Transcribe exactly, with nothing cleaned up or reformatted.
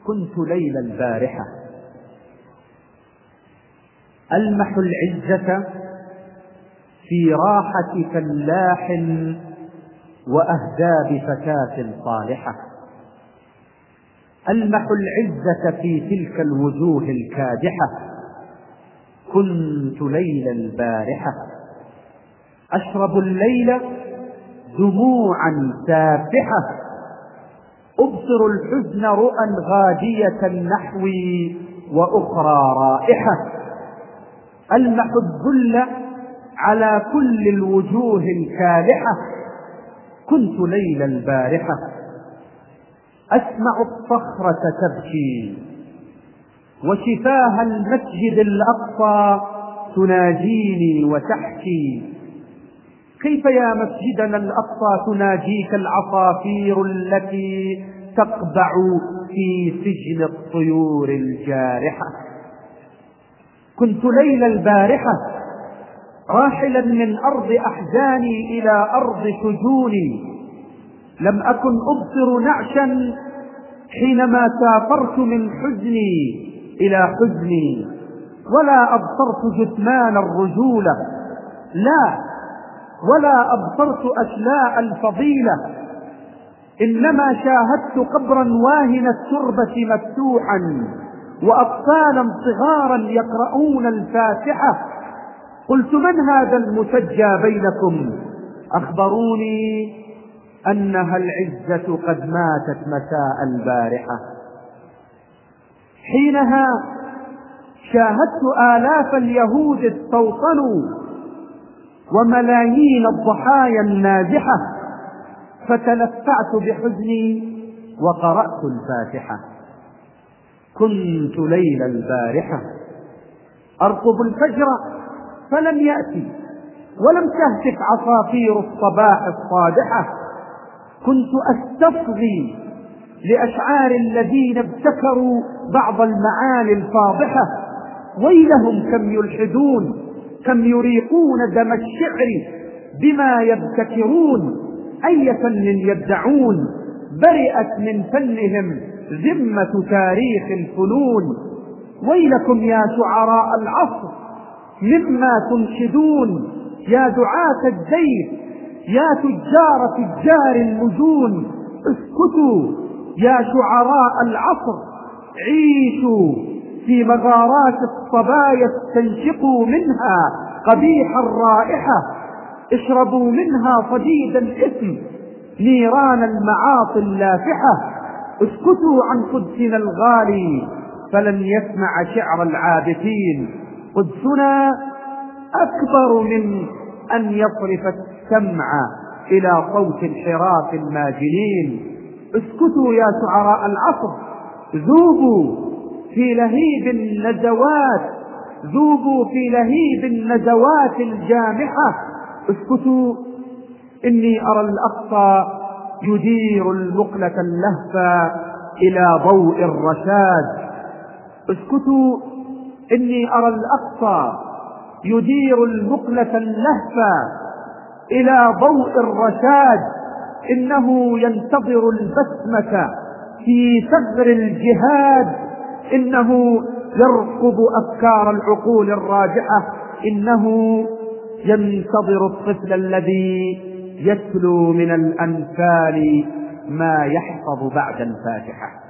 كنت ليل البارحة ألمح العزة في راحة فلاح وأهداب فتاة صالحة، ألمح العزة في تلك الوجوه الكادحة. كنت ليل البارحة أشرب الليل دموعا سافحة، أبصر الحزن رؤى غادية نحوي وأخرى رائحة، ألمح الذل على كل الوجوه الكالحة. كنت ليل البارحة أسمع الصخرة تبكي وشفاه المسجد الأقصى تناجيني وتحكي، كيف يا مسجدنا الأقصى تناجيك العصافير التي تقبع في سجن الطيور الجارحة. كنت ليل البارحة راحلا من أرض أحزاني إلى أرض شجوني، لم أكن أبصر نعشا حينما سافرت من حزني إلى حزني، ولا أبصرت جثمان الرجولة، لا، ولا أبصرت أشلاء الفضيلة، إنما شاهدت قبرا واهن التربة مفتوحا وأطفالا صغارا يقرؤون الفاتحة. قلت من هذا المسجى بينكم؟ أخبروني أنها العزة قد ماتت مساء البارحة. حينها شاهدت آلاف اليهود استوطنوا وملايين الضحايا النازحة، فتلفعت بحزني وقرأت الفاتحة. كنت ليل البارحة أرقب الفجر فلم يأتي، ولم تهتف عصافير الصباح الصادحة. كنت أستفضي لأشعار الذين ابتكروا بعض المعاني الفاضحة، ويلهم كم يلحدون، كم يريقون دم الشعر بما يبتكرون، أي فن يدعون، برئت من فنهم ذمة تاريخ الفنون. ويلكم يا شعراء العصر مما تنشدون، يا دعاة الزيف، يا تجار تجار المجون، اسكتوا يا شعراء العصر، عيشوا في مغارات الصبايا، استنشقوا منها قبيح الرائحة، اشربوا منها صديد الإثم، نيران المعاصي اللافحة. اسكتوا عن قدسنا الغالي فلن يسمع شعر العابثين، قدسنا أكبر من أن يصرف السمع إلى صوت انحراف الماجنين. اسكتوا يا شعراء العصر، ذوبوا في لهيب الندوات، ذوبوا في لهيب الندوات الجامحة. اسكتوا، إني أرى الأقصى يدير المقلة اللهفة إلى ضوء الرشاد. اسكتوا، إني أرى الأقصى يدير المقلة اللهفة إلى ضوء الرشاد، إنه ينتظر البسمة في ثغر الجهاد، إنه يرقب أفكار العقول الراجحة، إنه ينتظر الطفل الذي يتلو من الأنفال ما يحفظ بعد الفاتحة.